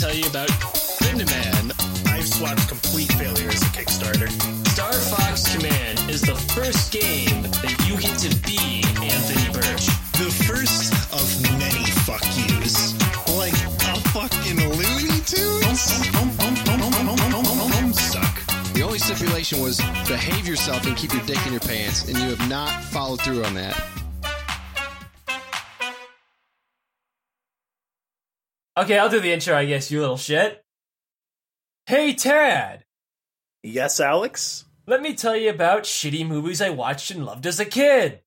tell you about Lindemann. I've swapped complete failure as a Kickstarter. Star Fox Command is the first game that you get to be Anthony Birch. The first of many fuck yous. Like a fucking Looney Tunes? Suck. The only stipulation was behave yourself and keep your dick in your pants, and you have not followed through on that. Okay, I'll do the intro, I guess, you little shit. Hey, Tad! Yes, Alex? Let me tell you about shitty movies I watched and loved as a kid.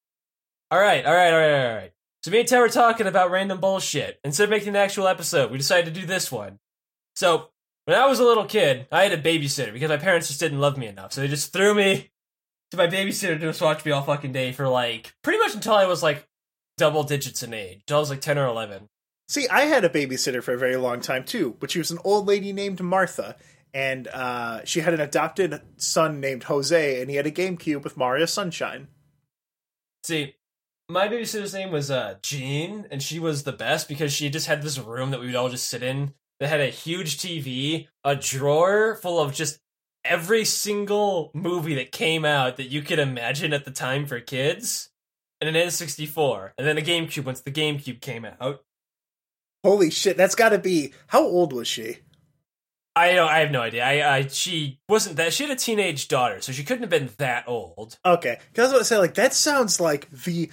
Alright. So me and Tad were talking about random bullshit. Instead of making an actual episode, we decided to do this one. So, when I was a little kid, I had a babysitter because my parents just didn't love me enough. So they just threw me to my babysitter to just watch me all fucking day for pretty much until I was double digits in age. Until I was 10 or 11. See, I had a babysitter for a very long time, too, but she was an old lady named Martha, and she had an adopted son named Jose, and he had a GameCube with Mario Sunshine. See, my babysitter's name was Jean, and she was the best because she just had this room that we would all just sit in that had a huge TV, a drawer full of just every single movie that came out that you could imagine at the time for kids, and an N64, and then a GameCube once the GameCube came out. Holy shit, that's gotta be... How old was she? I have no idea. She wasn't that... She had a teenage daughter, so she couldn't have been that old. Okay, because I was about to say, that sounds like the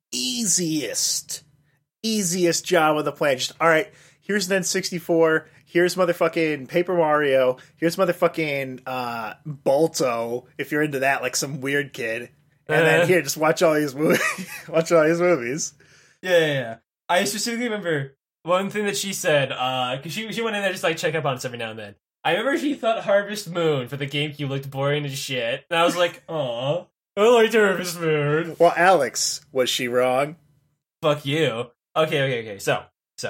easiest job on the planet. Just, alright, here's an N64, here's motherfucking Paper Mario, here's motherfucking Balto, if you're into that, some weird kid. And then here, just watch all these movies. Yeah. I specifically remember... One thing that she said, because she went in there just check up on us every now and then. I remember she thought Harvest Moon for the GameCube looked boring as shit. And I was like, aw, I liked Harvest Moon. Well, Alex, was she wrong? Fuck you. Okay. So.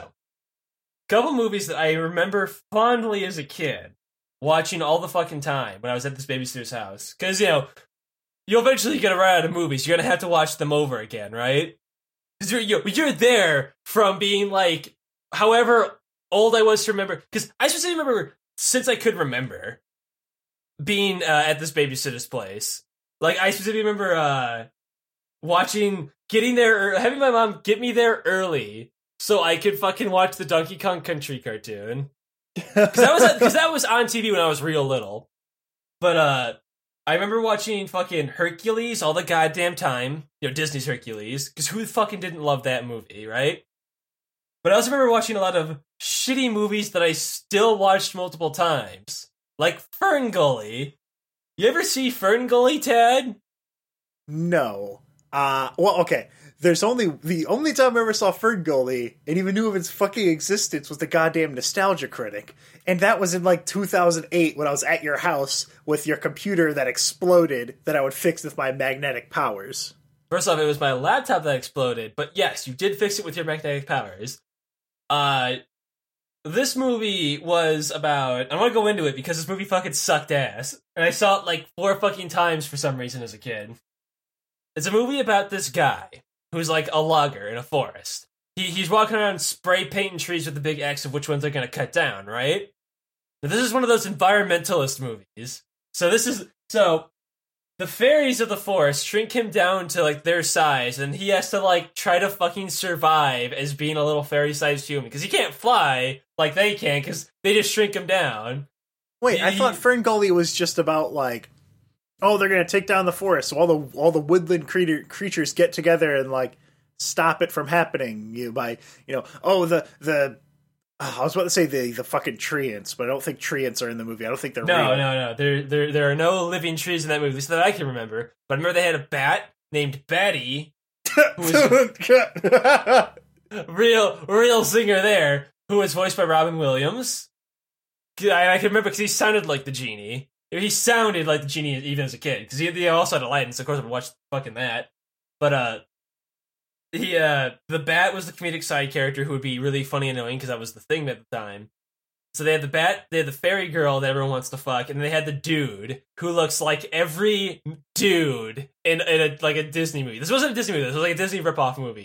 Couple movies that I remember fondly as a kid, watching all the fucking time when I was at this babysitter's house. Because, you'll eventually get a run out of movies. You're gonna have to watch them over again, right? Because you're there from being however old I was to remember, because I specifically remember, since I could remember, being at this babysitter's place. I specifically remember getting there, having my mom get me there early so I could fucking watch the Donkey Kong Country cartoon. Because that was on TV when I was real little. But I remember watching fucking Hercules all the goddamn time. Disney's Hercules. Because who fucking didn't love that movie, right? But I also remember watching a lot of shitty movies that I still watched multiple times. Like Fern Gully. You ever see Fern Gully, Tad? No. Well, okay. The only time I ever saw Fern Gully and even knew of its fucking existence was the goddamn Nostalgia Critic. And that was in 2008 when I was at your house with your computer that exploded that I would fix with my magnetic powers. First off, it was my laptop that exploded, but yes, you did fix it with your magnetic powers. This movie was about... I want to go into it because this movie fucking sucked ass. And I saw it 4 fucking times for some reason as a kid. It's a movie about this guy who's a logger in a forest. He's walking around spray painting trees with a big X of which ones they're going to cut down, right? Now, this is one of those environmentalist movies. So the fairies of the forest shrink him down to their size, and he has to try to fucking survive as being a little fairy-sized human because he can't fly like they can because they just shrink him down. Wait, I thought Fern Gully was just about they're gonna take down the forest, so all the woodland creatures get together and stop it from happening. I was about to say the fucking treants, but I don't think treants are in the movie. I don't think they're real. No. There are no living trees in that movie, at least that I can remember. But I remember they had a bat named Batty, who was real singer there, who was voiced by Robin Williams. I can remember because he sounded like the genie. He sounded like the genie even as a kid, because he also had Aladdin, so of course I watched fucking that. But the bat was the comedic side character who would be really funny and annoying because that was the thing at the time. So they had the bat, they had the fairy girl that everyone wants to fuck, and they had the dude who looks like every dude in a Disney movie. This wasn't a Disney movie, this was a Disney ripoff movie.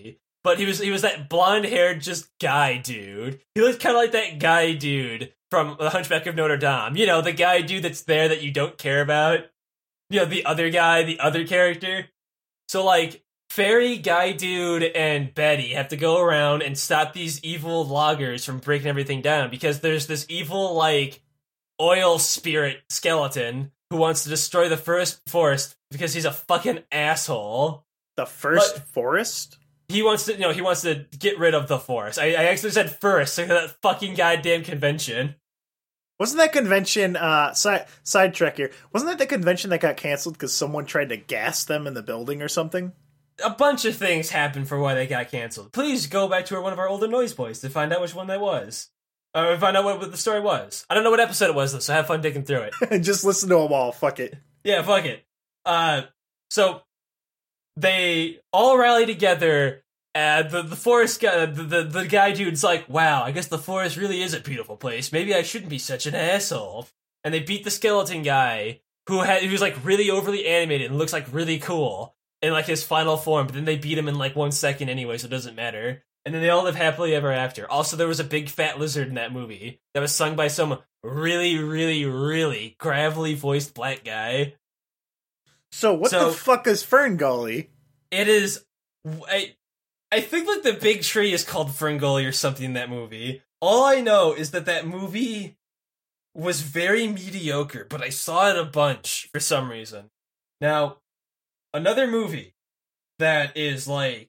but he was that blonde-haired just guy dude. He looked kind of like that guy dude from The Hunchback of Notre Dame. You know, the guy dude that's there that you don't care about. You know, the other guy, the other character. So, like, Fairy, Guy Dude, and Betty have to go around and stop these evil loggers from breaking everything down because there's this evil, like, oil spirit skeleton who wants to destroy the first forest because he's a fucking asshole. The first forest? He wants to get rid of the forest. I actually said first, so that fucking goddamn convention. Wasn't that convention, sidetrack here, wasn't that the convention that got canceled because someone tried to gas them in the building or something? A bunch of things happened for why they got canceled. Please go back to one of our older Noise Boys to find out which one that was. Or find out what the story was. I don't know what episode it was, though, so have fun digging through it. Just listen to them all, fuck it. Yeah, fuck it. So, they all rally together, and the forest guy, the guy dude's like, wow, I guess the forest really is a beautiful place. Maybe I shouldn't be such an asshole. And they beat the skeleton guy, who was like really overly animated and looks like really cool in like his final form, but then they beat him in like 1 second anyway, so it doesn't matter. And then they all live happily ever after. Also, there was a big fat lizard in that movie that was sung by some really, really, really gravelly voiced black guy. So what the fuck is Fern Gully? It is... I think like the big tree is called Fern Gully or something in that movie. All I know is that movie was very mediocre, but I saw it a bunch for some reason. Now, another movie that is like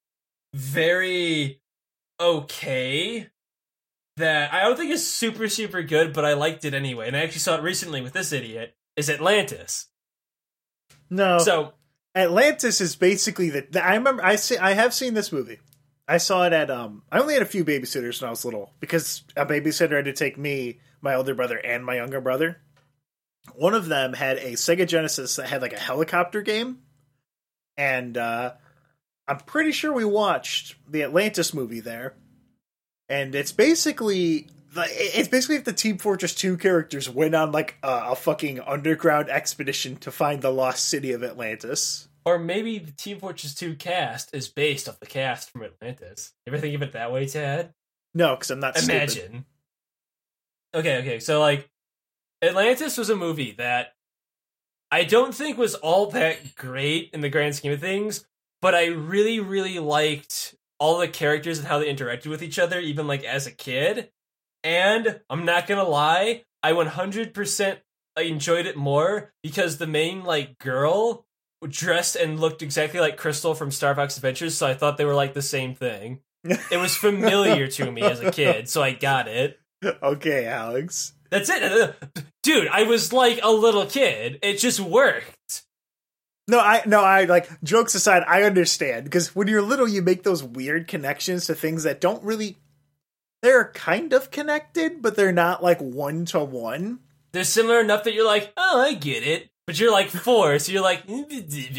very okay, that I don't think is super, super good, but I liked it anyway, and I actually saw it recently with this idiot, is Atlantis. No. So, Atlantis is basically I remember, I have seen this movie. I saw it at, I only had a few babysitters when I was little, because a babysitter had to take me, my older brother, and my younger brother. One of them had a Sega Genesis that had like a helicopter game, and I'm pretty sure we watched the Atlantis movie there. And it's basically if the Team Fortress 2 characters went on like a fucking underground expedition to find the lost city of Atlantis. Or maybe the Team Fortress 2 cast is based off the cast from Atlantis. You ever think of it that way, Tad? No, because I'm not Imagine. stupid. Okay, so like, Atlantis was a movie that I don't think was all that great in the grand scheme of things, but I really, really liked all the characters and how they interacted with each other, even like as a kid. And I'm not gonna lie, I 100% enjoyed it more because the main like girl dressed and looked exactly like Crystal from Star Fox Adventures, so I thought they were like the same thing. It was familiar to me as a kid, so I got it. Okay, Alex. That's it. Dude, I was like a little kid. It just worked. No, I like, jokes aside, I understand, because when you're little, you make those weird connections to things that don't really, they're kind of connected, but they're not like one-to-one. They're similar enough that you're like, oh, I get it. But you're like 4, so you're like, you're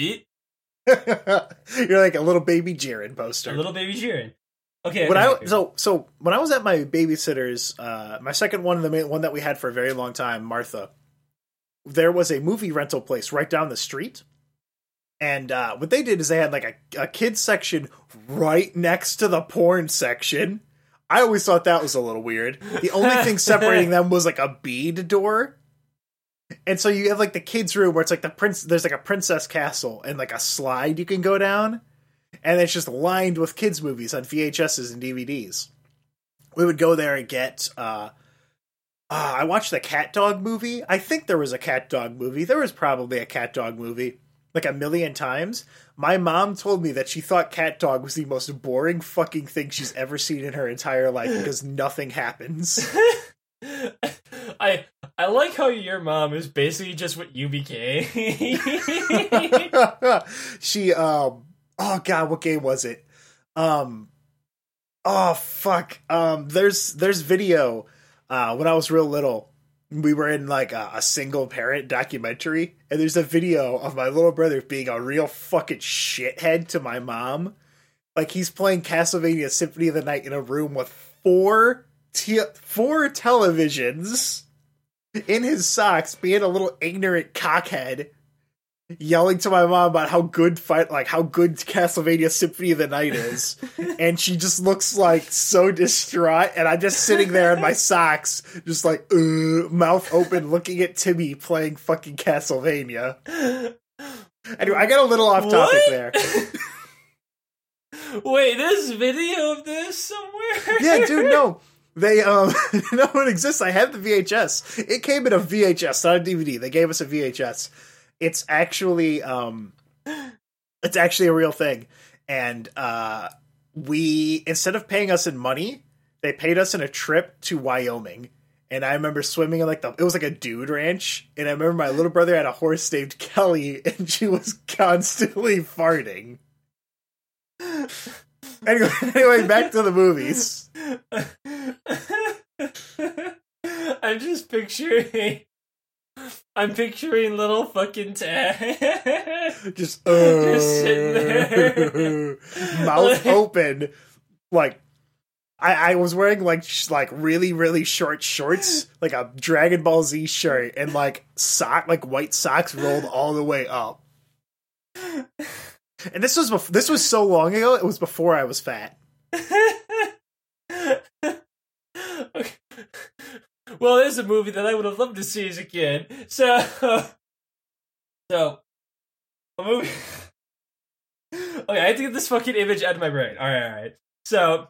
like a little baby Jiren poster. A little baby Jiren. Okay. So when I was at my babysitter's, my second one, and the main one that we had for a very long time, Martha, there was a movie rental place right down the street. And what they did is they had like a kids section right next to the porn section. I always thought that was a little weird. The only thing separating them was like a bead door. And so you have like the kids' room where it's like there's like a princess castle and like a slide you can go down. And it's just lined with kids' movies on VHSs and DVDs. We would go there and get, I watched the Cat Dog movie. I think there was a Cat Dog movie. There was probably a Cat Dog movie like a million times. My mom told me that she thought Cat Dog was the most boring fucking thing she's ever seen in her entire life because nothing happens. I like how your mom is basically just what you became. She, oh god, what game was it? Oh fuck. There's video, when I was real little, we were in like a single parent documentary, and there's a video of my little brother being a real fucking shithead to my mom. Like, he's playing Castlevania Symphony of the Night in a room with four televisions in his socks, being a little ignorant cockhead. yelling to my mom about how good Castlevania Symphony of the Night is, and she just looks like so distraught, and I'm just sitting there in my socks, just like mouth open, looking at Timmy playing fucking Castlevania. Anyway, I got a little off topic there. Wait, there's video of this somewhere? Yeah, dude, no. They, no, it exists. I have the VHS. It came in a VHS, not a DVD. They gave us a VHS. It's actually a real thing. And, instead of paying us in money, they paid us in a trip to Wyoming. And I remember swimming in it was like a dude ranch. And I remember my little brother had a horse named Kelly, and she was constantly farting. Anyway, back to the movies. I'm just picturing little fucking Tad. Just sitting there. Mouth open. Like, I was wearing like really, really short shorts, like a Dragon Ball Z shirt, and like white socks rolled all the way up. And this was so long ago, it was before I was fat. Okay. Well, there's a movie that I would have loved to see as a kid. So a movie. Okay, I have to get this fucking image out of my brain. All right. So,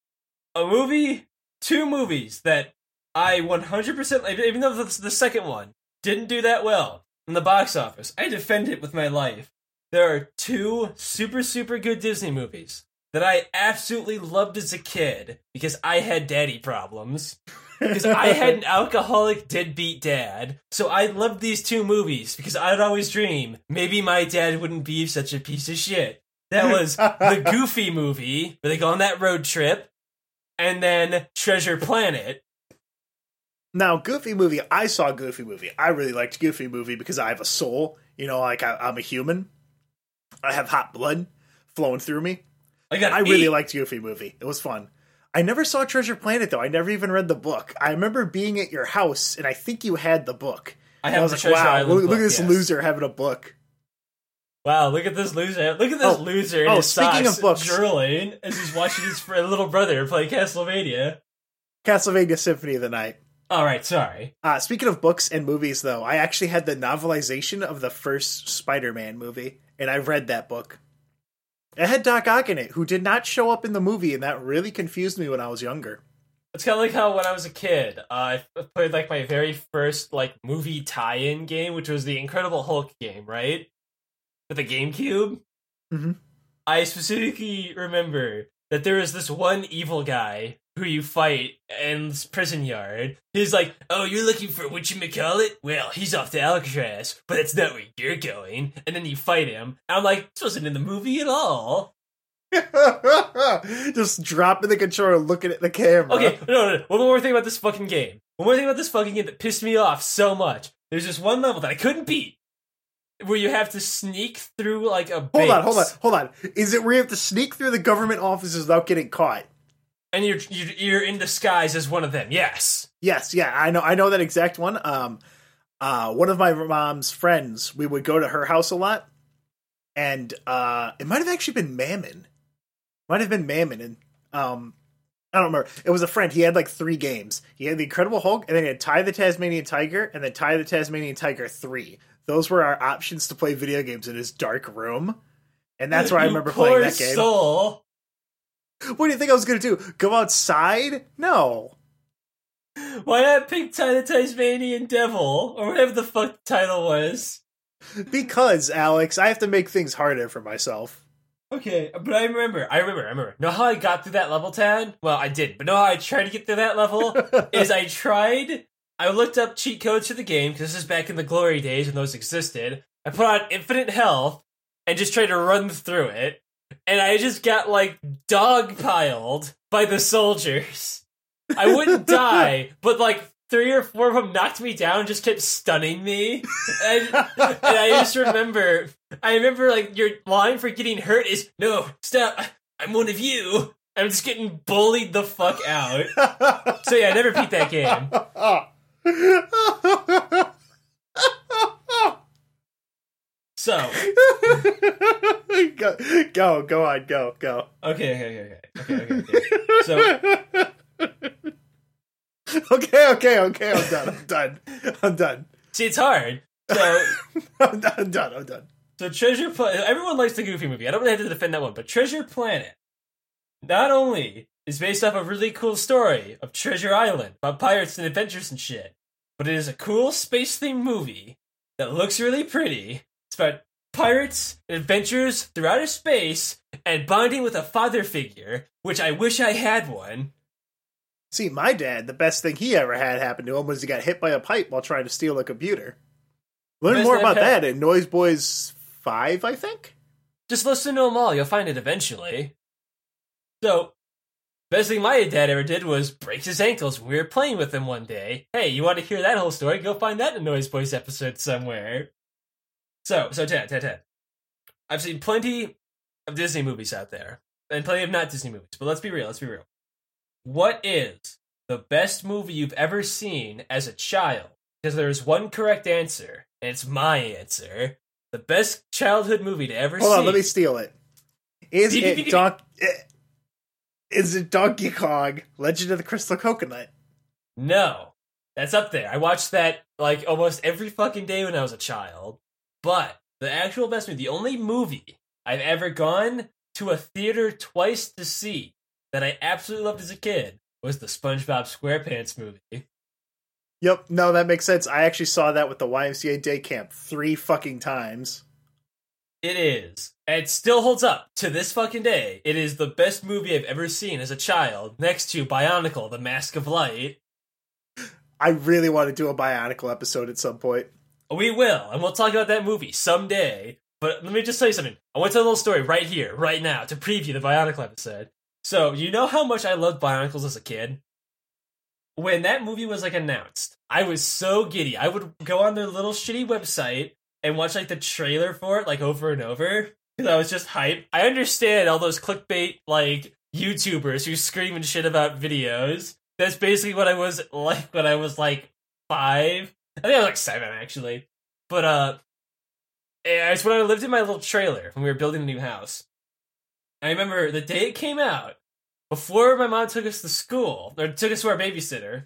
two movies that I 100%, even though the second one didn't do that well in the box office, I defend it with my life. There are two super, super good Disney movies that I absolutely loved as a kid because I had daddy problems. Because I had an alcoholic deadbeat dad. So I loved these two movies because I'd always dream maybe my dad wouldn't be such a piece of shit. That was the Goofy movie where they go on that road trip, and then Treasure Planet. Now, Goofy movie, I saw Goofy movie. I really liked Goofy movie because I have a soul. You know, like I'm a human. I have hot blood flowing through me. I really liked Goofy movie. It was fun. I never saw Treasure Planet, though. I never even read the book. I remember being at your house, and I think you had the book. I was like, wow, look at this loser having a book. Wow, look at this loser. Look at this loser in his speaking socks of books, drooling as he's watching his little brother play Castlevania. Castlevania Symphony of the Night. All right, sorry. Speaking of books and movies, though, I actually had the novelization of the first Spider-Man movie, and I read that book. It had Doc Ock in it, who did not show up in the movie, and that really confused me when I was younger. It's kind of like how when I was a kid, I played like my very first like movie tie-in game, which was the Incredible Hulk game, right? With the GameCube. Mm-hmm. I specifically remember that there was this one evil guy who you fight in this prison yard. He's like, oh, you're looking for whatchamacallit? Well, he's off to Alcatraz, but that's not where you're going. And then you fight him. And I'm like, this wasn't in the movie at all. Just dropping the controller, looking at the camera. Okay, no. One more thing about this fucking game. One more thing about this fucking game that pissed me off so much. There's this one level that I couldn't beat, where you have to sneak through like a base. Hold on. Is it where you have to sneak through the government offices without getting caught? And you're in disguise as one of them. Yes. Yes, yeah, I know that exact one. One of my mom's friends, we would go to her house a lot, and it might have actually been Mammon. And I don't remember. It was a friend. He had like 3 games. He had the Incredible Hulk, and then he had Ty the Tasmanian Tiger, and then Ty the Tasmanian Tiger 3. Those were our options to play video games in his dark room, and that's where I remember playing that game. Soul. What do you think I was going to do? Go outside? No. Why not pick Ty the Tasmanian Devil, or whatever the fuck the title was? Because, Alex, I have to make things harder for myself. Okay, but I remember. Know how I got through that level, Tad? Well, I did, but know how I tried to get through that level? I looked up cheat codes for the game, because this is back in the glory days when those existed. I put on infinite health, and just tried to run through it. And I just got, like, dogpiled by the soldiers. I wouldn't die, but, like, 3 or 4 of them knocked me down and just kept stunning me. And I just remember, like, your line for getting hurt is, no, stop, I'm one of you. I'm just getting bullied the fuck out. So, yeah, I never beat that game. So go on, go. Okay. So I'm done. see, it's hard. So I'm done. So Treasure Planet, everyone likes the Goofy movie. I don't really have to defend that one, but Treasure Planet not only is based off a really cool story of Treasure Island about pirates and adventures and shit, but it is a cool space-themed movie that looks really pretty. It's about pirates and adventures through outer space and bonding with a father figure, which I wish I had one. See, my dad, the best thing he ever had happen to him was he got hit by a pipe while trying to steal a computer. Learn more about that in Noise Boys 5, I think? Just listen to them all. You'll find it eventually. So, best thing my dad ever did was break his ankles when we were playing with him one day. Hey, you want to hear that whole story? Go find that in a Noise Boys episode somewhere. So Ted. I've seen plenty of Disney movies out there, and plenty of not Disney movies, but let's be real. What is the best movie you've ever seen as a child? Because there's one correct answer, and it's my answer. The best childhood movie to ever see. Hold on, let me steal it. Is it Donkey Kong, Legend of the Crystal Coconut? No. That's up there. I watched that, like, almost every fucking day when I was a child. But the actual best movie, the only movie I've ever gone to a theater twice to see that I absolutely loved as a kid was the SpongeBob SquarePants movie. Yep, no, that makes sense. I actually saw that with the YMCA Day Camp 3 fucking times. It is. And it still holds up to this fucking day. It is the best movie I've ever seen as a child, next to Bionicle, The Mask of Light. I really want to do a Bionicle episode at some point. We will, and we'll talk about that movie someday. But let me just tell you something. I want to tell a little story right here, right now, to preview the Bionicle episode. So, you know how much I loved Bionicles as a kid? When that movie was, like, announced, I was so giddy. I would go on their little shitty website and watch, like, the trailer for it, like, over and over, because I was just hyped. I understand all those clickbait, like, YouTubers who scream and shit about videos. That's basically what I was like when I was, like, 5. I think I was, like, 7, actually. But, it's when I lived in my little trailer when we were building a new house. I remember the day it came out, before my mom took us to school, or took us to our babysitter,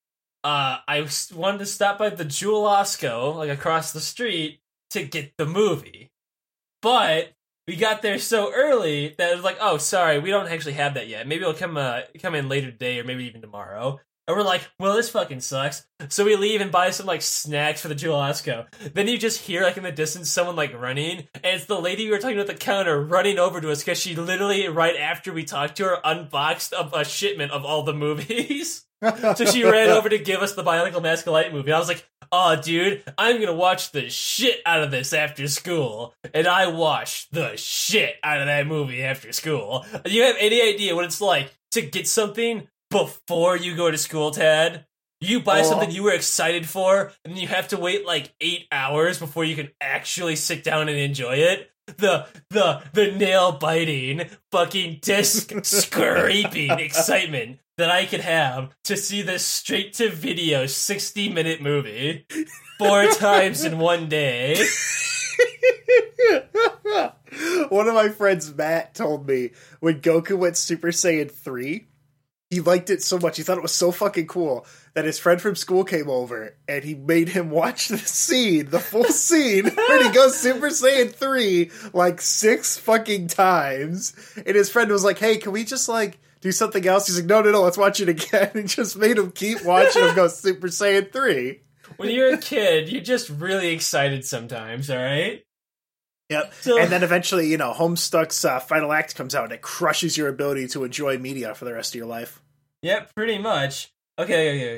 I wanted to stop by the Jewel Osco, like across the street, to get the movie. But we got there so early that it was like, oh, sorry, we don't actually have that yet. Maybe it'll come in later today, or maybe even tomorrow. And we're like, well, this fucking sucks. So we leave and buy some, like, snacks for the Jewel Osco. Then you just hear, like, in the distance, someone, like, running. And it's the lady we were talking to at the counter running over to us because she literally, right after we talked to her, unboxed a shipment of all the movies. So she ran over to give us the Bionicle Mask of Light movie. And I was like, oh, dude, I'm gonna watch the shit out of this after school. And I watched the shit out of that movie after school. Do you have any idea what it's like to get something before you go to school, Tad? You buy something you were excited for, and you have to wait like 8 hours before you can actually sit down and enjoy it. The nail biting, fucking disc scraping excitement that I could have to see this straight to video 60-minute movie 4 times in one day. One of my friends, Matt, told me when Goku went Super Saiyan 3, he liked it so much, he thought it was so fucking cool, that his friend from school came over, and he made him watch the full scene, when he goes Super Saiyan 3, like 6 fucking times, and his friend was like, hey, can we just, like, do something else? He's like, no, let's watch it again, and just made him keep watching him go Super Saiyan 3. When you're a kid, you're just really excited sometimes, alright? Yep. So, and then eventually, Homestuck's final act comes out and it crushes your ability to enjoy media for the rest of your life. Yep, pretty much. Okay,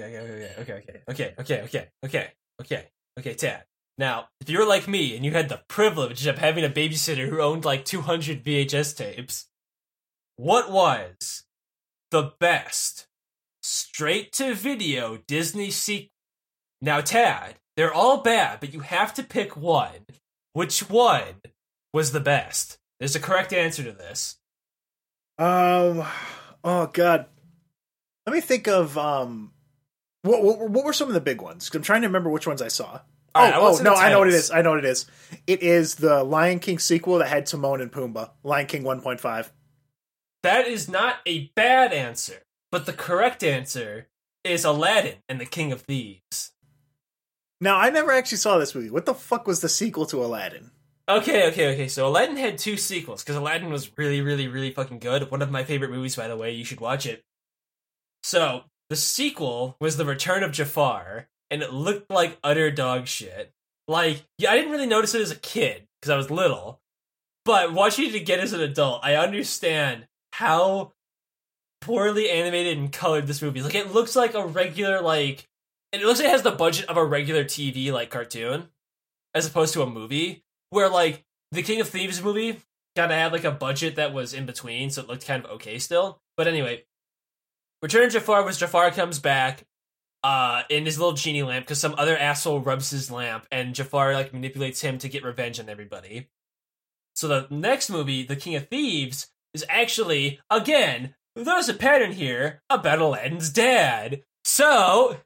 Tad. Now, if you were like me and you had the privilege of having a babysitter who owned like 200 VHS tapes, what was the best straight-to-video Disney sequel? Now, Tad, they're all bad, but you have to pick one. Which one was the best? There's a correct answer to this. Oh god. Let me think of what were some of the big ones? 'Cause I'm trying to remember which ones I saw. All right, I want some I know what it titles. is. I know what it is. It is the Lion King sequel that had Timon and Pumbaa. Lion King 1.5. That is not a bad answer, but the correct answer is Aladdin and the King of Thieves. Now, I never actually saw this movie. What the fuck was the sequel to Aladdin? Okay. So Aladdin had 2 sequels because Aladdin was really, really, really fucking good. One of my favorite movies, by the way. You should watch it. So the sequel was The Return of Jafar, and it looked like utter dog shit. Like, yeah, I didn't really notice it as a kid because I was little, but watching it again as an adult, I understand how poorly animated and colored this movie is. Like, it looks like a regular, like, and it looks like it has the budget of a regular TV, like, cartoon, as opposed to a movie, where, like, the King of Thieves movie kind of had, like, a budget that was in between, so it looked kind of okay still. But anyway, Return of Jafar was Jafar comes back in his little genie lamp because some other asshole rubs his lamp, and Jafar, like, manipulates him to get revenge on everybody. So the next movie, The King of Thieves, is actually, again, there's a pattern here about Aladdin's dad. So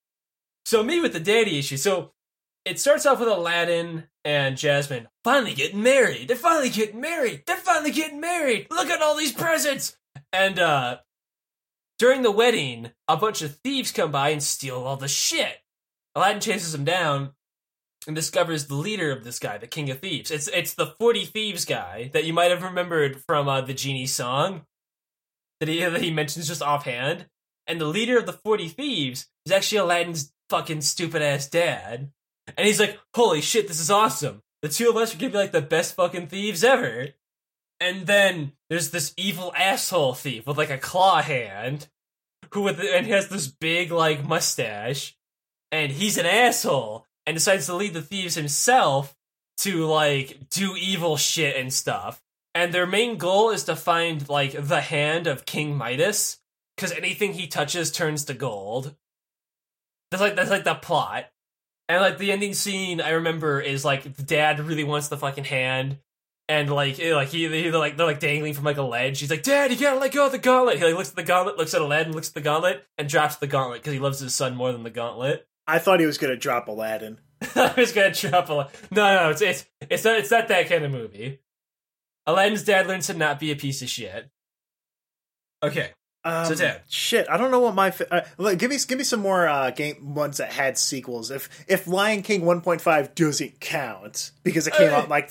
me with the daddy issue. So it starts off with Aladdin and Jasmine finally getting married. They're finally getting married. Look at all these presents. And during the wedding, a bunch of thieves come by and steal all the shit. Aladdin chases them down and discovers the leader of this guy, the King of Thieves. It's the 40 Thieves guy that you might have remembered from the Genie song that he mentions just offhand. And the leader of the 40 Thieves is actually Aladdin's fucking stupid-ass dad. And he's like, holy shit, this is awesome. The two of us are gonna be like the best fucking thieves ever. And then there's this evil asshole thief with like a claw hand, and he has this big like mustache, and he's an asshole and decides to lead the thieves himself to like do evil shit and stuff. And their main goal is to find like the hand of King Midas, because anything he touches turns to gold. That's like the plot. And like the ending scene I remember is like the dad really wants the fucking hand. And like they're like dangling from like a ledge. He's like, Dad, you gotta let go of the gauntlet. He like looks at the gauntlet, looks at Aladdin, looks at the gauntlet, and drops the gauntlet because he loves his son more than the gauntlet. I thought he was going to drop Aladdin. I was gonna drop No, it's not that kind of movie. Aladdin's dad learns to not be a piece of shit. Okay, so Ted. Shit, I don't know what my look, give me some more game ones that had sequels. If Lion King 1.5 doesn't count because it came out in like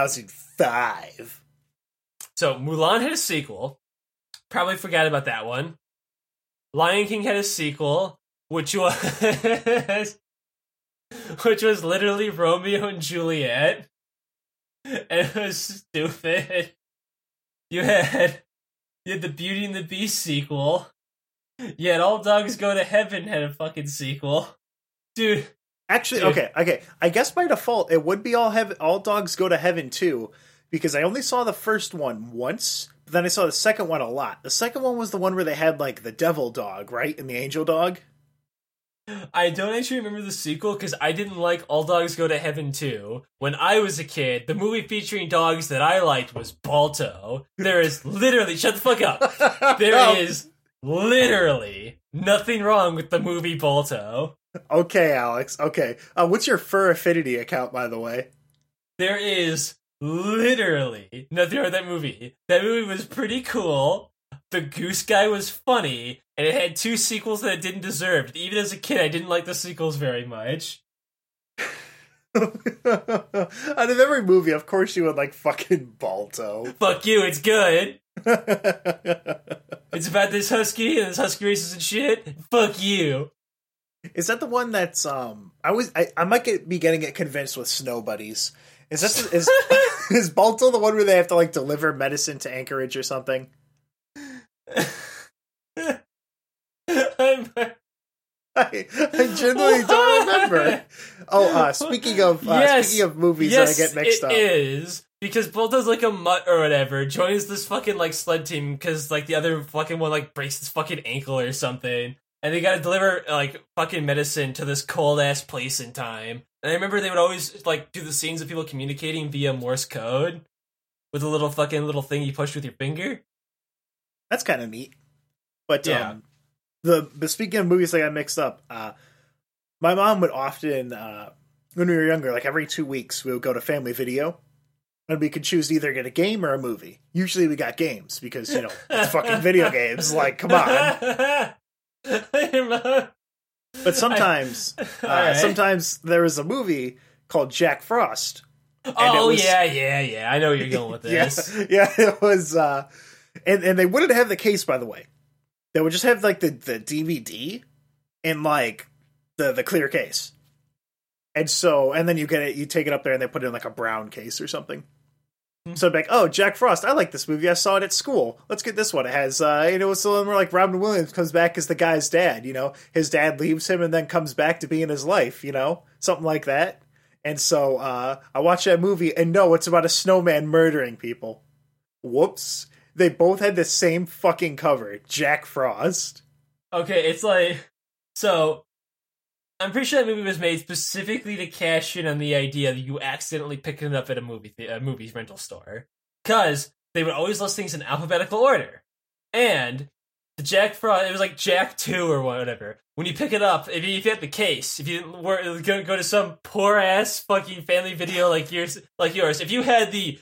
2005. So Mulan had a sequel. Probably forgot about that one. Lion King had a sequel, which was literally Romeo and Juliet. And it was stupid. You had the Beauty and the Beast sequel. You had All Dogs Go to Heaven had a fucking sequel. Dude. Actually, okay. I guess by default, it would be All Dogs Go to Heaven too, because I only saw the first one once, but then I saw the second one a lot. The second one was the one where they had, like, the devil dog, right? And the angel dog? I don't actually remember the sequel because I didn't like All Dogs Go to Heaven 2. When I was a kid, the movie featuring dogs that I liked was Balto. There is literally... Shut the fuck up. There is literally nothing wrong with the movie Balto. Okay, Alex. Okay. What's your Fur Affinity account, by the way? There is literally nothing wrong with that movie. That movie was pretty cool. The goose guy was funny, and it had 2 sequels that it didn't deserve. Even as a kid, I didn't like the sequels very much. Out of every movie, of course you would like fucking Balto. Fuck you, it's good. It's about this husky, and this husky races and shit. Fuck you. Is that the one that's I might be getting it convinced with Snow Buddies. Is Balto the one where they have to like deliver medicine to Anchorage or something? I genuinely don't remember. Oh, speaking of movies that I get mixed up. It is. Because Balto's like a mutt or whatever, joins this fucking like sled team because like the other fucking one like breaks his fucking ankle or something. And they gotta deliver like fucking medicine to this cold ass place in time. And I remember they would always like do the scenes of people communicating via Morse code with a little thing you push with your finger. That's kind of neat. But yeah. But speaking of movies that got mixed up, my mom would often when we were younger, like every 2 weeks, we would go to Family Video, and we could choose to either get a game or a movie. Usually we got games because, it's fucking video games. Like, come on. But sometimes, sometimes there was a movie called Jack Frost. Oh, yeah. I know where you're going with this. Yeah, it was, and they wouldn't have the case, by the way. They would just have, like, the DVD in, like, the clear case. And then you get it, you take it up there and they put it in, like, a brown case or something. So I'd be like, oh, Jack Frost, I like this movie. I saw it at school. Let's get this one. It has, it's the one where, like, Robin Williams comes back as the guy's dad, His dad leaves him and then comes back to be in his life, Something like that. And so I watched that movie, and no, it's about a snowman murdering people. Whoops. They both had the same fucking cover, Jack Frost. Okay, it's like... So, I'm pretty sure that movie was made specifically to cash in on the idea that you accidentally picked it up at a movie rental store. Because they would always list things in alphabetical order. And the Jack Frost, it was like Jack 2 or whatever. When you pick it up, if you had the case, if you didn't go to some poor-ass fucking Family Video like yours, if you had the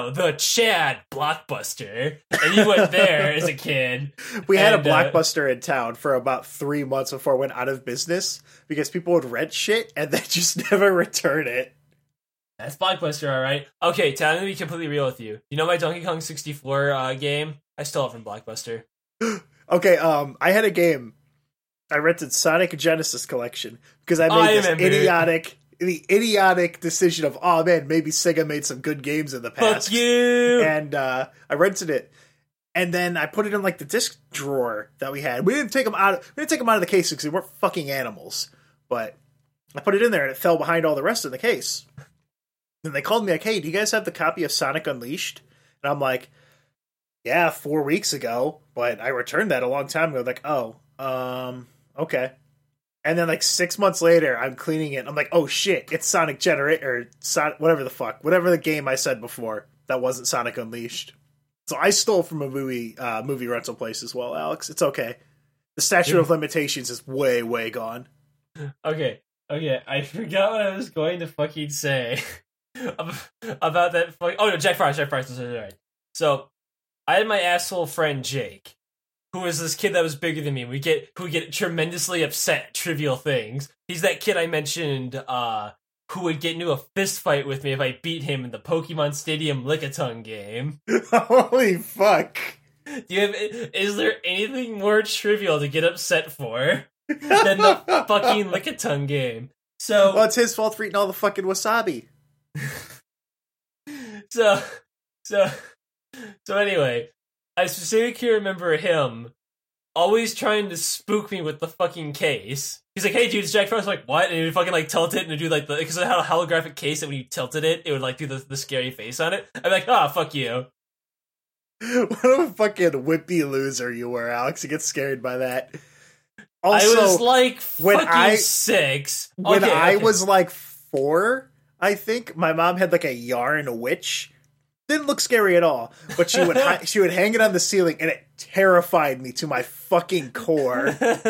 Chad Blockbuster, and you went there as a kid. We had a Blockbuster in town for about 3 months before it went out of business, because people would rent shit and then just never return it. That's Blockbuster, alright. Okay, Tom, I'm gonna be completely real with you. You know my Donkey Kong 64 game? I stole it from Blockbuster. Okay, I had a game. I rented Sonic Genesis Collection because I made the idiotic decision of, oh man, maybe Sega made some good games in the past. Fuck you! And I rented it, and then I put it in like the disc drawer that we had. We didn't take them out of the case because they weren't fucking animals. But I put it in there and it fell behind all the rest of the case. Then they called me like, hey, do you guys have the copy of Sonic Unleashed? And I'm like, yeah, 4 weeks ago, but I returned that a long time ago. Like, oh, okay. And then like 6 months later, I'm cleaning it. I'm like, oh shit, it's Sonic whatever the game I said before that wasn't Sonic Unleashed. So I stole from a movie rental place as well, Alex. It's okay. The statute of limitations is way, way gone. Okay. I forgot what I was going to fucking say about that. Oh no, Jack Frost. Right. So I had my asshole friend Jake, who was this kid that was bigger than me. Who would get tremendously upset at trivial things. He's that kid I mentioned who would get into a fist fight with me if I beat him in the Pokemon Stadium Lickitung game. Holy fuck. Is there anything more trivial to get upset for than the fucking Lickitung game? So, well, it's his fault for eating all the fucking wasabi. So anyway, I specifically remember him always trying to spook me with the fucking case. He's like, hey dude, it's Jack Frost. I'm like, what? And he would fucking like tilt it and do like because it had a holographic case that when you tilted it, it would like do the scary face on it. I'm like, fuck you. What a fucking wimpy loser you were, Alex. You get scared by that. Also, I was like fucking 6. When I was like 4, I think, my mom had like a yarn witch. Didn't look scary at all, but she would hang it on the ceiling, and it terrified me to my fucking core.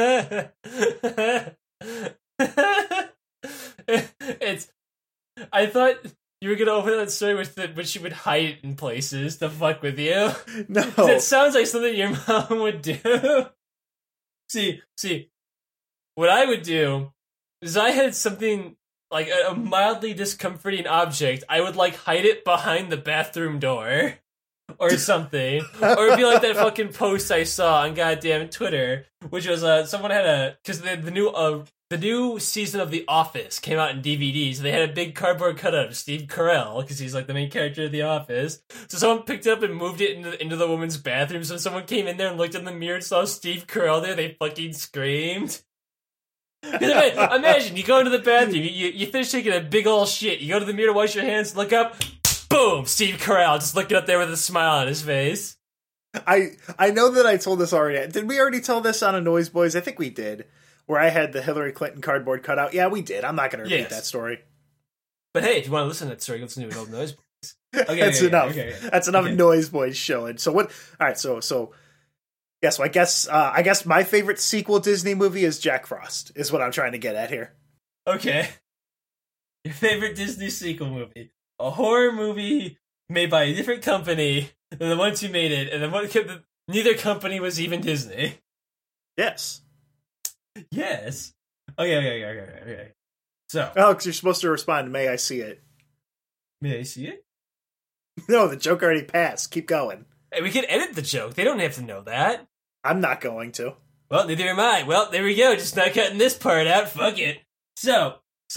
I thought you were gonna open that story but she would hide it in places to fuck with you. No, it sounds like something your mom would do. See, what I would do is I had something like a mildly discomforting object. I would like hide it behind the bathroom door or something. Or it'd be like that fucking post I saw on goddamn Twitter, which was someone had because the new season of The Office came out in DVD, so they had a big cardboard cutout of Steve Carell, because he's like the main character of The Office. So someone picked it up and moved it into the woman's bathroom, so someone came in there and looked in the mirror and saw Steve Carell there, they fucking screamed. Imagine, you go into the bathroom, you finish taking a big ol' shit, you go to the mirror to wash your hands, look up, boom, Steve Carell, just looking up there with a smile on his face. I know that I told this already. Did we already tell this on a Noise Boys? I think we did. Where I had the Hillary Clinton cardboard cutout. Yeah, we did. I'm not going to repeat that story. But hey, if you want to listen to that story, listen to an old Noise Boys. Okay, That's enough. Okay. That's enough Noise Boys showing. So what? All right. So yeah. So I guess my favorite sequel Disney movie is Jack Frost. Is what I'm trying to get at here. Okay. Your favorite Disney sequel movie. A horror movie made by a different company than the ones who made it, and neither company was even Disney. Yes. Yes. Okay. So. Alex, you're supposed to respond, may I see it? May I see it? No, the joke already passed. Keep going. Hey, we can edit the joke. They don't have to know that. I'm not going to. Well, neither am I. Well, there we go. Just not cutting this part out. Fuck it. So,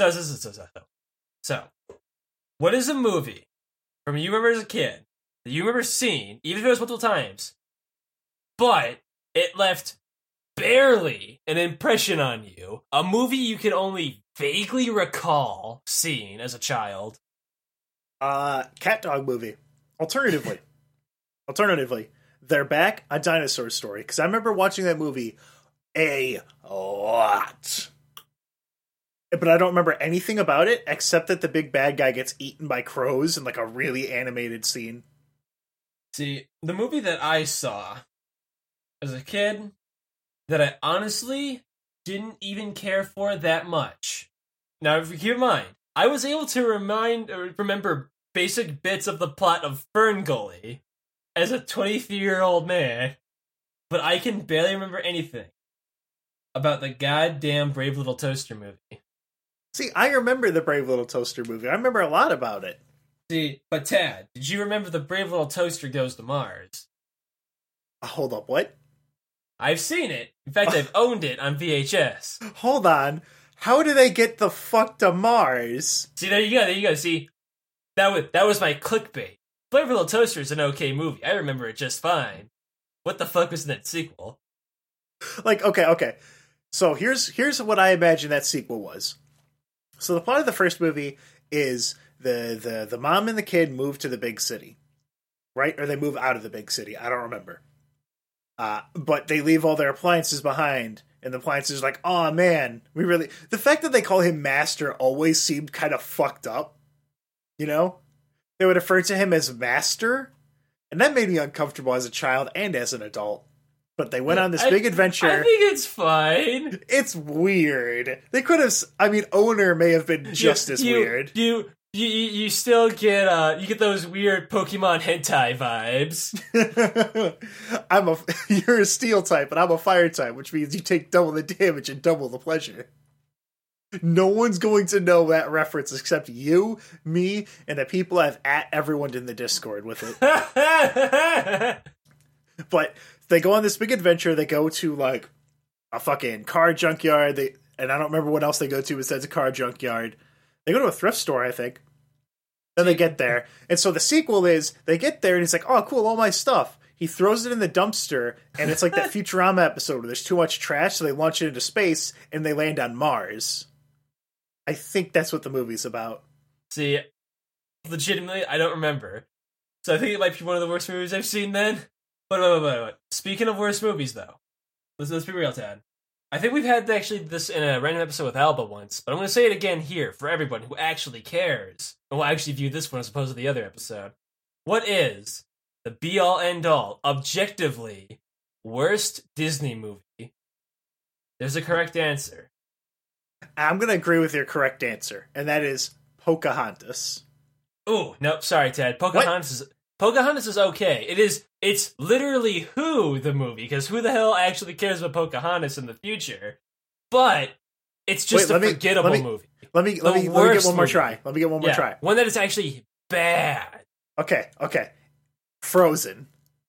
what is a movie from you remember as a kid that you remember seeing, even if it was multiple times, but it left barely an impression on you? A movie you can only vaguely recall seeing as a child. Cat Dog movie. Alternatively, they're back, A Dinosaur Story, because I remember watching that movie a lot. But I don't remember anything about it except that the big bad guy gets eaten by crows in like a really animated scene. See, the movie that I saw as a kid that I honestly didn't even care for that much. Now, if you keep in mind, I was able to remember basic bits of the plot of Ferngully as a 23-year-old man, but I can barely remember anything about the goddamn Brave Little Toaster movie. See, I remember the Brave Little Toaster movie. I remember a lot about it. See, but Tad, did you remember the Brave Little Toaster Goes to Mars? Hold up, what? I've seen it. In fact, I've owned it on VHS. Hold on. How do they get the fuck to Mars? See, there you go. See, that was my clickbait. Brave Little Toaster is an okay movie. I remember it just fine. What the fuck was in that sequel? Like, okay. So here's what I imagine that sequel was. So the plot of the first movie is the mom and the kid move to the big city, right? Or they move out of the big city. I don't remember. But they leave all their appliances behind, and the appliances are like, oh man, the fact that they call him Master always seemed kind of fucked up. You know? They would refer to him as Master, and that made me uncomfortable as a child and as an adult. But they went on this big adventure. I think it's fine. It's weird. They could have. I mean, Owner may have been just as weird. You still get you get those weird Pokemon hentai vibes. You're a steel type, and I'm a fire type, which means you take double the damage and double the pleasure. No one's going to know that reference except you, me, and the people I've at everyone in the Discord with it. But they go on this big adventure. They go to like a fucking car junkyard. And I don't remember what else they go to besides a car junkyard. They go to a thrift store, I think. Then they get there. And so the sequel is they get there and he's like, oh, cool, all my stuff. He throws it in the dumpster, and it's like that Futurama episode where there's too much trash, so they launch it into space and they land on Mars. I think that's what the movie's about. See, legitimately, I don't remember. So I think it might be one of the worst movies I've seen then. But speaking of worst movies, though, let's be real, Tad. I think we've had actually this in a random episode with Alba once, but I'm going to say it again here for everyone who actually cares and will actually view this one as opposed to the other episode. What is the be-all, end-all, objectively worst Disney movie? There's a correct answer. I'm going to agree with your correct answer, and that is Pocahontas. Ooh, nope, sorry, Ted. Pocahontas is okay. It's literally Who the movie, because who the hell actually cares about Pocahontas in the future? But it's just a forgettable movie. Let me get one more try. Let me get one more try. One that is actually bad. Okay. Frozen.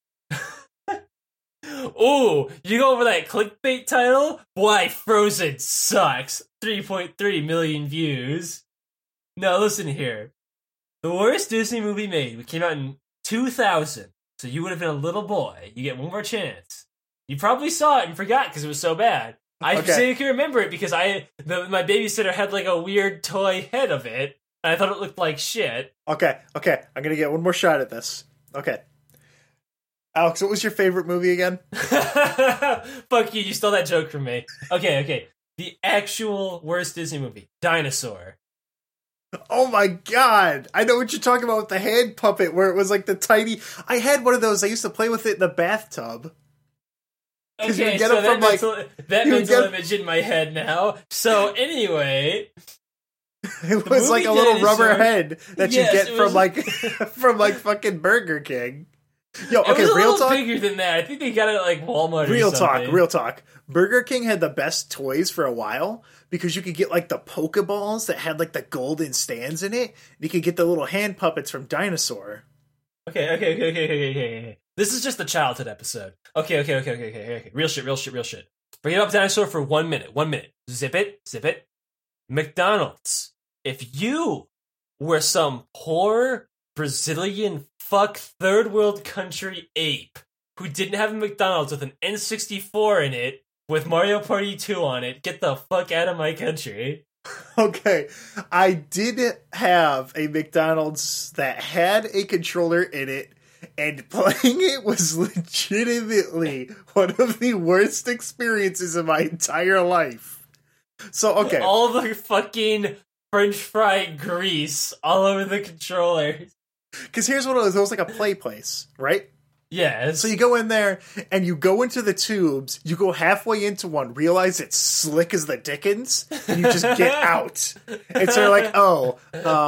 Ooh, you go over that clickbait title? Boy, Frozen sucks. 3.3 million views. No, listen here. The worst Disney movie made came out in 2000. So you would have been a little boy. You get one more chance. You probably saw it and forgot because it was so bad. I can remember it because my babysitter had like a weird toy head of it, and I thought it looked like shit. Okay. I'm gonna get one more shot at this. Okay. Alex, what was your favorite movie again? Fuck you stole that joke from me. Okay. The actual worst Disney movie, Dinosaur. Oh my god! I know what you're talking about with the hand puppet, where it was like the tiny. I had one of those. I used to play with it in the bathtub. Okay, so that mental image in my head now. So anyway, It was like a movie little rubber dinosaur. head that Yes, you get it from was- like from like fucking Burger King. Yo, It okay, was a real little talk. bigger than that. I think they got it at like Walmart. Real or something. talk, real talk. Burger King had the best toys for a while because you could get like the Pokeballs that had like the golden stands in it. You could get the little hand puppets from Dinosaur. Okay. This is just the childhood episode. Okay. Real shit. Bring it up, dinosaur, for 1 minute. 1 minute. Zip it. McDonald's. If you were some poor Brazilian fuck third world country ape who didn't have a McDonald's with an N64 in it with Mario Party 2 on it, get the fuck out of my country. Okay, I did have a McDonald's that had a controller in it, and playing it was legitimately one of the worst experiences of my entire life. So, okay. All the fucking French fry grease all over the controllers. Because here's what it was. It was like a play place, right? Yes. So you go in there, and you go into the tubes, you go halfway into one, realize it's slick as the dickens, and you just get out. And so you're like, oh,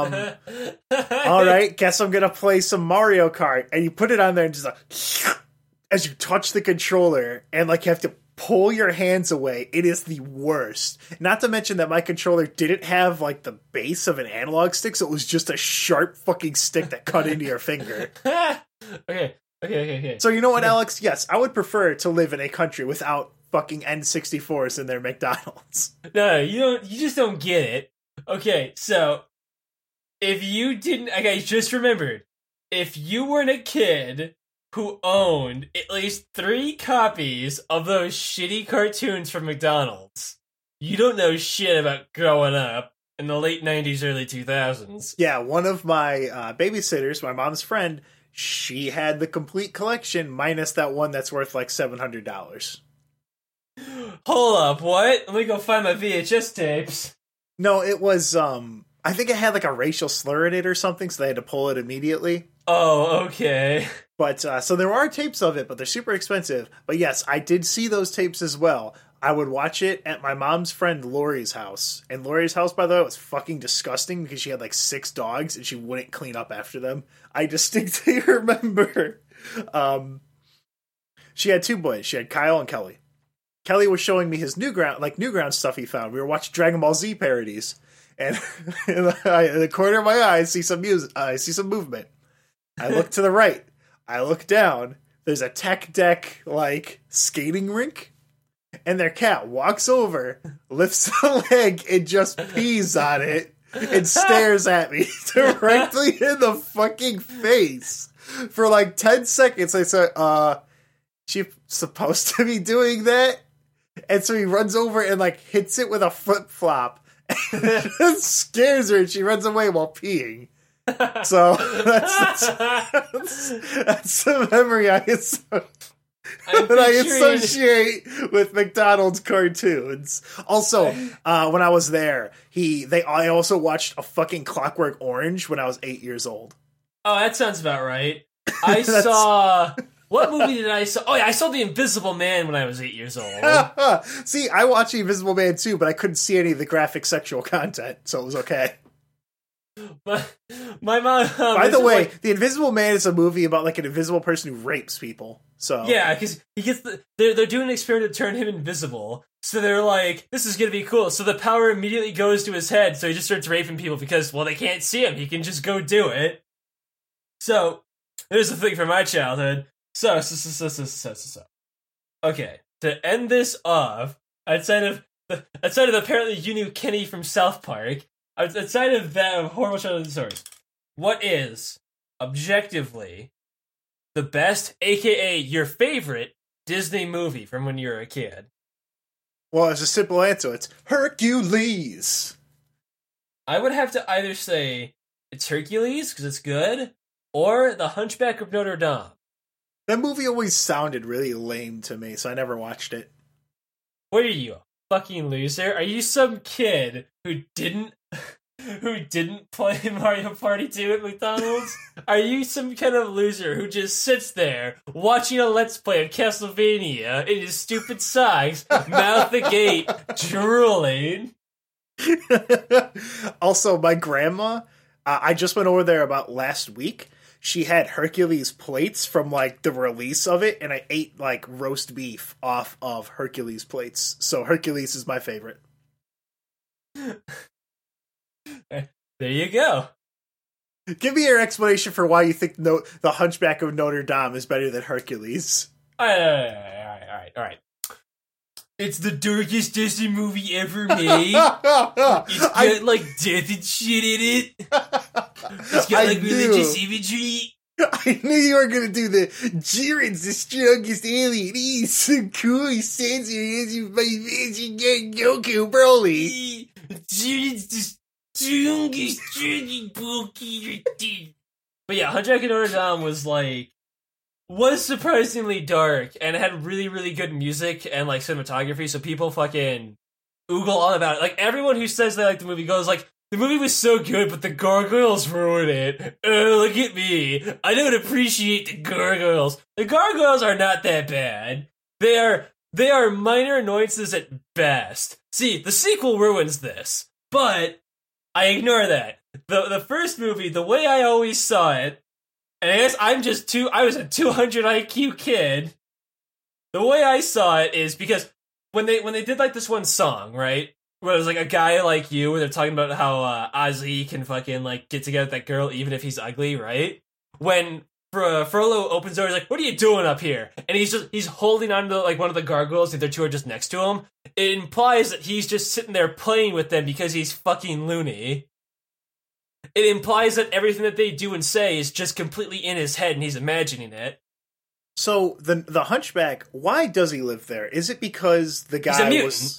all right, guess I'm going to play some Mario Kart. And you put it on there, and just like, as you touch the controller, and like you have to pull your hands away, it is the worst. Not to mention that my controller didn't have like the base of an analog stick, so it was just a sharp fucking stick that cut into your finger. Okay. So you know what, Alex? Yes, I would prefer to live in a country without fucking N64s in their McDonald's. No, you just don't get it. Okay, so if you didn't, I just remembered, if you weren't a kid who owned at least 3 copies of those shitty cartoons from McDonald's, you don't know shit about growing up in the late 90s, early 2000s. Yeah, one of my babysitters, my mom's friend, she had the complete collection minus that one that's worth like $700. Hold up, what? Let me go find my VHS tapes. No, it was, I think it had like a racial slur in it or something, so they had to pull it immediately. Oh, okay. But, so there are tapes of it, but they're super expensive. But yes, I did see those tapes as well. I would watch it at my mom's friend Lori's house. And Lori's house, by the way, was fucking disgusting because she had like 6 dogs and she wouldn't clean up after them. I distinctly remember. She had 2 boys. She had Kyle and Kelly. Kelly was showing me his Newgrounds stuff he found. We were watching Dragon Ball Z parodies. And in the corner of my eye, I see some music. I see some movement. I look to the right. I look down. There's a tech deck, like, skating rink. And their cat walks over, lifts a leg, and just pees on it, and stares at me directly in the fucking face. For like 10 seconds, I said, she supposed to be doing that? And so he runs over and like hits it with a flip-flop. And it scares her, and she runs away while peeing. So that's the memory I associate with McDonald's cartoons. Also, when I was there, I also watched a fucking Clockwork Orange when I was 8 years old. Oh, that sounds about right. I saw... What movie did I saw? Oh, yeah, I saw The Invisible Man when I was 8 years old. See, I watched The Invisible Man too, but I couldn't see any of the graphic sexual content, so it was okay. My mom... By the way, The Invisible Man is a movie about like an invisible person who rapes people. So yeah, because he gets they're doing an experiment to turn him invisible. So they're like, this is gonna be cool. So the power immediately goes to his head, so he just starts raping people because, well, they can't see him. He can just go do it. So there's the thing from my childhood. So. Okay, to end this off, outside of apparently you knew Kenny from South Park, outside of that horrible childhood stories, what is objectively the best, aka your favorite, Disney movie from when you were a kid? Well, it's a simple answer. It's Hercules. I would have to either say it's Hercules, because it's good, or The Hunchback of Notre Dame. That movie always sounded really lame to me, so I never watched it. What are you, a fucking loser? Are you some kid who didn't play Mario Party 2 at McDonald's? Are you some kind of loser who just sits there watching a Let's Play of Castlevania in his stupid socks, mouth agape, drooling? Also, my grandma, I just went over there about last week. She had Hercules plates from like the release of it, and I ate like roast beef off of Hercules plates. So Hercules is my favorite. There you go. Give me your explanation for why you think the Hunchback of Notre Dame is better than Hercules. All right. It's the darkest Disney movie ever made. It's got like death and shit in it. It's got like religious imagery. I knew you were gonna do the Jiren's the strongest alien. He's so cool. He stands here as you my vision Goku Broly. Jiren's the strongest Dragon Ball character. But yeah, Hunchback of Notre Dame was surprisingly dark, and it had really, really good music and like cinematography, so people fucking oogle on about it. Like, everyone who says they like the movie goes like, the movie was so good, but the gargoyles ruined it. Oh, look at me. I don't appreciate the gargoyles. The gargoyles are not that bad. They are minor annoyances at best. See, the sequel ruins this, but I ignore that. The first movie, the way I always saw it, and I guess I was a 200 IQ kid. The way I saw it is because when they did like this one song, right? Where it was like a guy like you, where they're talking about how Ozzy can fucking like get together with that girl even if he's ugly, right? When Frollo opens the door, he's like, "What are you doing up here?" And he's holding on to like one of the gargoyles, the other two are just next to him. It implies that he's just sitting there playing with them because he's fucking loony. It implies that everything that they do and say is just completely in his head and he's imagining it. So the Hunchback, why does he live there? Is it because the guy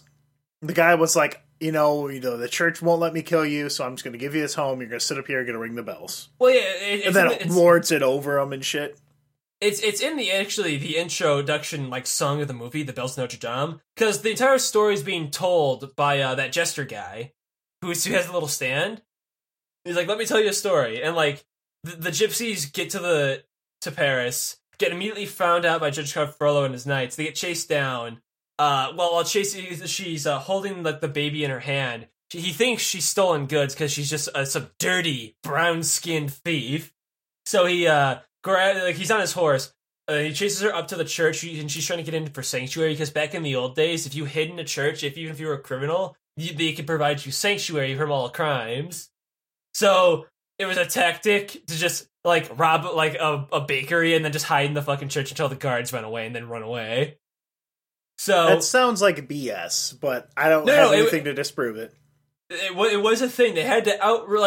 was like, the church won't let me kill you, so I'm just going to give you this home. You're going to sit up here, you're going to ring the bells. Well, yeah, and then lords it over him and shit. It's in the introduction like song of the movie, The Bells of Notre Dame, because the entire story is being told by that jester guy who has a little stand. He's like, "Let me tell you a story," and like the gypsies get to Paris, get immediately found out by Judge Frollo and his knights. They get chased down. While chasing, she's holding like the baby in her hand. He thinks she's stolen goods because she's just some dirty brown-skinned thief. So he he's on his horse. He chases her up to the church, and she's trying to get in for sanctuary because back in the old days, if you hid in a church, even if you were a criminal, they could provide you sanctuary from all crimes. So it was a tactic to just like rob like a bakery and then just hide in the fucking church until the guards run away and then run away. So that sounds like BS, but I don't have anything to disprove it. It was a thing. They had to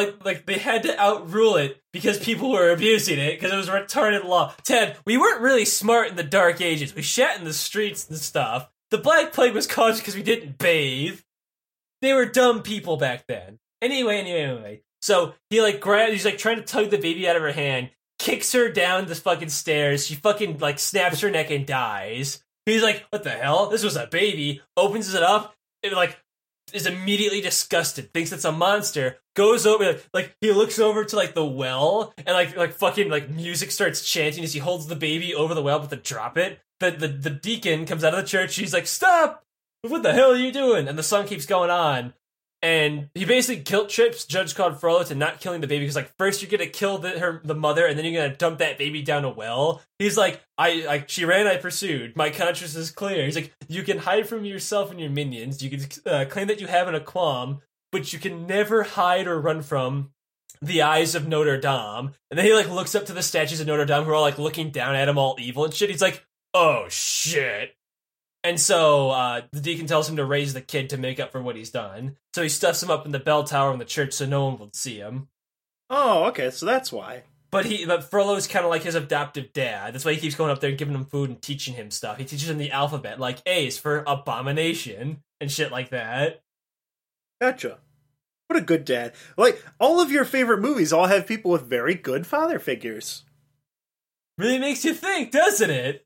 outrule it because people were abusing it because it was a retarded law. Ted, we weren't really smart in the Dark Ages. We shat in the streets and stuff. The Black Plague was caused because we didn't bathe. They were dumb people back then. Anyway. So he's like trying to tug the baby out of her hand, kicks her down the fucking stairs. She fucking like snaps her neck and dies. He's like, "What the hell? This was a baby." Opens it up. It like is immediately disgusted. Thinks it's a monster. Goes over like he looks over to like the well and like fucking like music starts chanting as he holds the baby over the well but to drop it. The deacon comes out of the church. He's like, "Stop! What the hell are you doing?" And the song keeps going on. And he basically guilt trips Judge Claude Frollo to not killing the baby because, like, first you're gonna kill the mother, and then you're gonna dump that baby down a well. He's like, she ran, I pursued. My conscience is clear. He's like, you can hide from yourself and your minions. You can claim that you haven't a qualm, but you can never hide or run from the eyes of Notre Dame. And then he like looks up to the statues of Notre Dame who are all like looking down at him, all evil and shit. He's like, "Oh shit." And so the deacon tells him to raise the kid to make up for what he's done. So he stuffs him up in the bell tower in the church so no one will see him. Oh, okay, so that's why. But Frollo's kind of like his adoptive dad. That's why he keeps going up there and giving him food and teaching him stuff. He teaches him the alphabet, like A is for abomination and shit like that. Gotcha. What a good dad. Like, all of your favorite movies all have people with very good father figures. Really makes you think, doesn't it?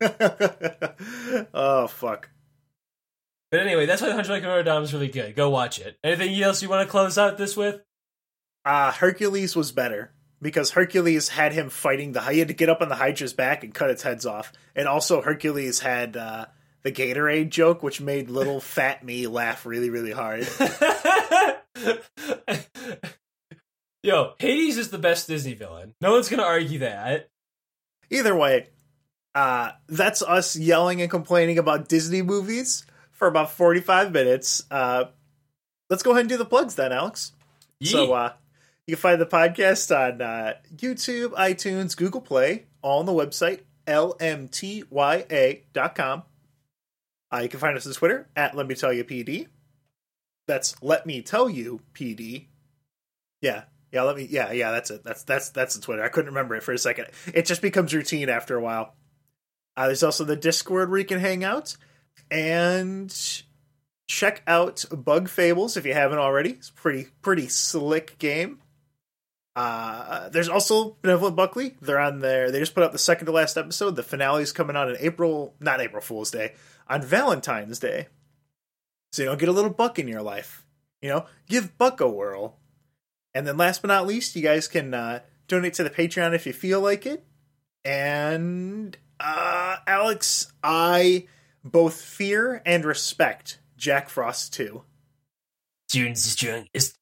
Oh, fuck. But anyway, that's why The Hunchback of Notre Dame is really good. Go watch it. Anything else you want to close out this with? Hercules was better. Because Hercules had him fighting he had to get up on the Hydra's back and cut its heads off. And also Hercules had the Gatorade joke, which made little fat me laugh really, really hard. Yo, Hades is the best Disney villain. No one's gonna argue that. Either way, that's us yelling and complaining about Disney movies for about 45 minutes. Let's go ahead and do the plugs then, Alex. Yee. So you can find the podcast on YouTube, iTunes, Google Play, all on the website, lmtya.com. You can find us on Twitter at Let Me Tell You PD. That's Let Me Tell You PD. Yeah, that's it. That's the Twitter. I couldn't remember it for a second. It just becomes routine after a while. There's also the Discord where you can hang out. And check out Bug Fables if you haven't already. It's a pretty slick game. There's also Benevolent Buckley. They're on there. They just put out the second to last episode. The finale is coming out in not April Fool's Day, on Valentine's Day. So, get a little buck in your life. Give Buck a whirl. And then last but not least, you guys can donate to the Patreon if you feel like it. And Alex, I both fear and respect Jack Frost 2. June's the strongest.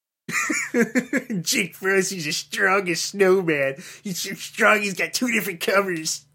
Jack Frost is the strongest snowman. He's so strong, he's got 2 different covers.